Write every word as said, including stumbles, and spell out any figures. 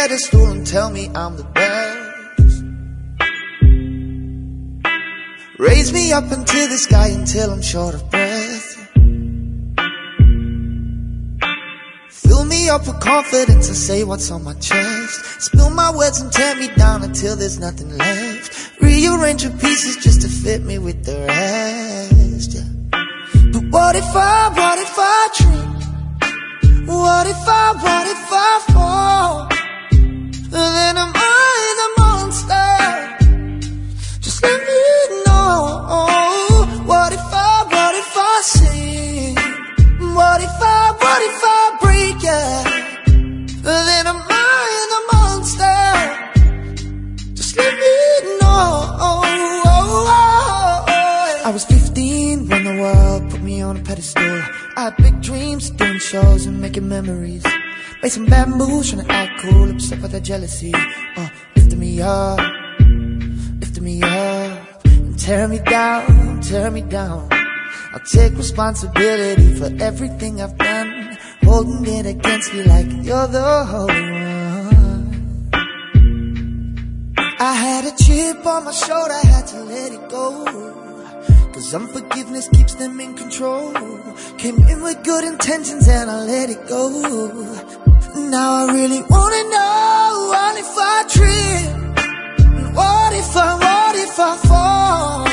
pedestal and tell me I'm the best. Raise me up into the sky until I'm short of breath. Fill me up with confidence and say what's on my chest. Spill my words and tear me down until there's nothing left. Rearrange your pieces just to fit me with the rest, yeah. But what if I, what if I dream? What if I, what if I fall? Then am I the monster? Just let me know. What if I, what if I sing? What if I, what if I break, yeah? Then am I the monster? Just let me know. I was fifteen when the world put me on a pedestal. I had big dreams, doing shows and making memories. Made some bad moves, trying to act cool, upset by that jealousy. Uh, lifting me up, lifting me up, and tearing me down, tearing me down. I'll take responsibility for everything I've done, holding it against me like you're the holy one. I had a chip on my shoulder, I had to let it go. Cause unforgiveness keeps them in control. Came in with good intentions and I let it go. Now I really wanna know, what if I trip? What if I, what if I fall?